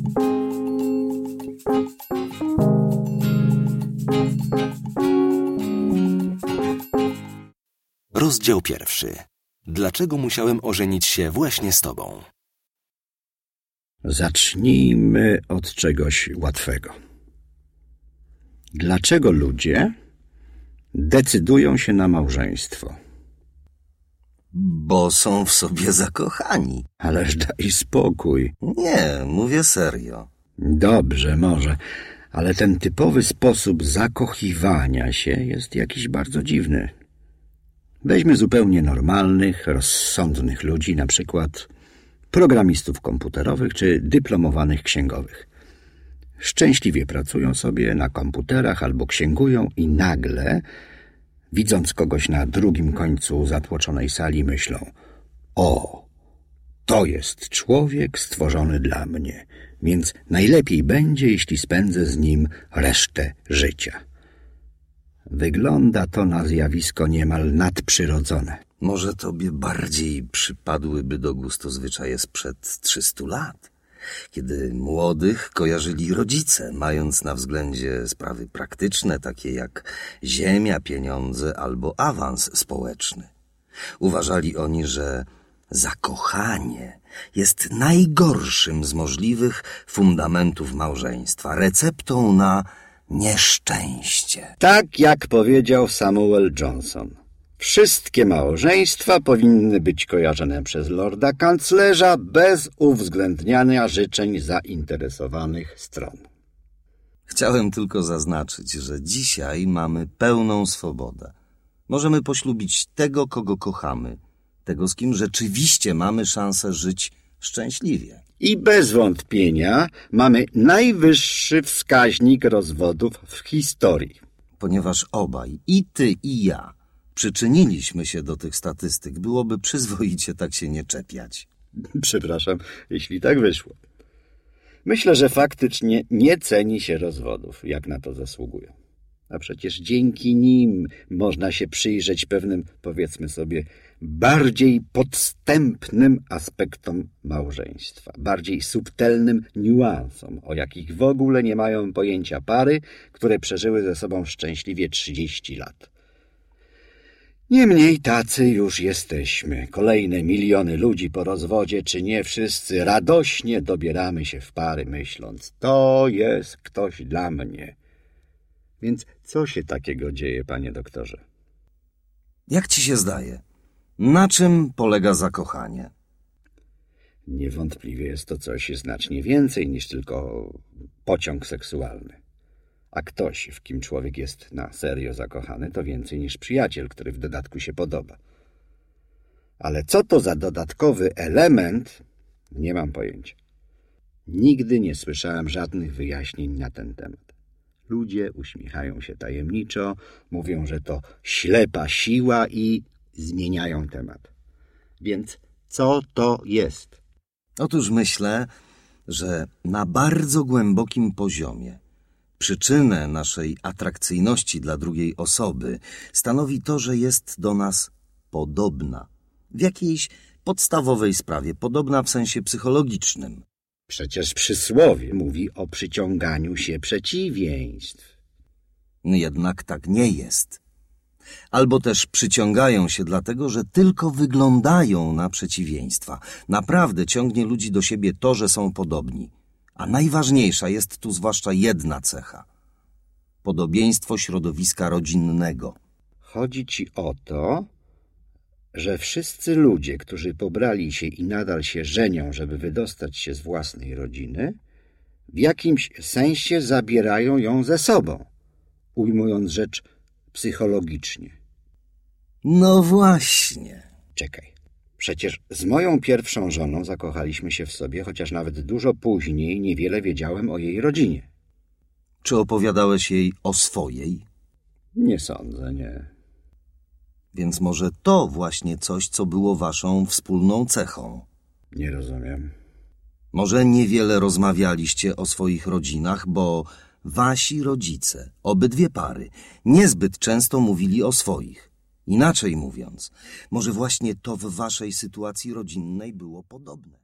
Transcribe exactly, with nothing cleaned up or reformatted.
Rozdział pierwszy. Dlaczego musiałem ożenić się właśnie z tobą? Zacznijmy od czegoś łatwego. Dlaczego ludzie decydują się na małżeństwo? Bo są w sobie zakochani. Ależ daj spokój. Nie, mówię serio. Dobrze, może, ale ten typowy sposób zakochiwania się jest jakiś bardzo dziwny. Weźmy zupełnie normalnych, rozsądnych ludzi, na przykład programistów komputerowych czy dyplomowanych księgowych. Szczęśliwie pracują sobie na komputerach albo księgują i nagle, widząc kogoś na drugim końcu zatłoczonej sali, myślą: o, to jest człowiek stworzony dla mnie, więc najlepiej będzie, jeśli spędzę z nim resztę życia. Wygląda to na zjawisko niemal nadprzyrodzone. Może tobie bardziej przypadłyby do gustu zwyczaje sprzed trzystu lat, kiedy młodych kojarzyli rodzice, mając na względzie sprawy praktyczne, takie jak ziemia, pieniądze albo awans społeczny. Uważali oni, że zakochanie jest najgorszym z możliwych fundamentów małżeństwa, receptą na nieszczęście. Tak jak powiedział Samuel Johnson. Wszystkie małżeństwa powinny być kojarzone przez lorda kanclerza bez uwzględniania życzeń zainteresowanych stron. Chciałem tylko zaznaczyć, że dzisiaj mamy pełną swobodę. Możemy poślubić tego, kogo kochamy, tego, z kim rzeczywiście mamy szansę żyć szczęśliwie. I bez wątpienia mamy najwyższy wskaźnik rozwodów w historii. Ponieważ obaj, i ty, i ja, przyczyniliśmy się do tych statystyk, byłoby przyzwoicie tak się nie czepiać. Przepraszam, jeśli tak wyszło. Myślę, że faktycznie nie ceni się rozwodów, jak na to zasługują. A przecież dzięki nim można się przyjrzeć pewnym, powiedzmy sobie, bardziej podstępnym aspektom małżeństwa, bardziej subtelnym niuansom, o jakich w ogóle nie mają pojęcia pary, które przeżyły ze sobą szczęśliwie trzydzieści lat. Niemniej tacy już jesteśmy. Kolejne miliony ludzi po rozwodzie, czy nie wszyscy radośnie dobieramy się w pary, myśląc: to jest ktoś dla mnie. Więc co się takiego dzieje, panie doktorze? Jak ci się zdaje? Na czym polega zakochanie? Niewątpliwie jest to coś znacznie więcej niż tylko pociąg seksualny. A ktoś, w kim człowiek jest na serio zakochany, to więcej niż przyjaciel, który w dodatku się podoba. Ale co to za dodatkowy element? Nie mam pojęcia. Nigdy nie słyszałem żadnych wyjaśnień na ten temat. Ludzie uśmiechają się tajemniczo, mówią, że to ślepa siła i zmieniają temat. Więc co to jest? Otóż myślę, że na bardzo głębokim poziomie przyczynę naszej atrakcyjności dla drugiej osoby stanowi to, że jest do nas podobna. W jakiejś podstawowej sprawie, podobna w sensie psychologicznym. Przecież przysłowie mówi o przyciąganiu się przeciwieństw. Jednak tak nie jest. Albo też przyciągają się dlatego, że tylko wyglądają na przeciwieństwa. Naprawdę ciągnie ludzi do siebie to, że są podobni. A najważniejsza jest tu zwłaszcza jedna cecha. Podobieństwo środowiska rodzinnego. Chodzi ci o to, że wszyscy ludzie, którzy pobrali się i nadal się żenią, żeby wydostać się z własnej rodziny, w jakimś sensie zabierają ją ze sobą, ujmując rzecz psychologicznie. No właśnie. Czekaj, przecież z moją pierwszą żoną zakochaliśmy się w sobie, chociaż nawet dużo później niewiele wiedziałem o jej rodzinie. Czy opowiadałeś jej o swojej? Nie sądzę, nie. Więc może to właśnie coś, co było waszą wspólną cechą. Nie rozumiem. Może niewiele rozmawialiście o swoich rodzinach, bo wasi rodzice, obydwie pary, niezbyt często mówili o swoich. Inaczej mówiąc, może właśnie to w waszej sytuacji rodzinnej było podobne.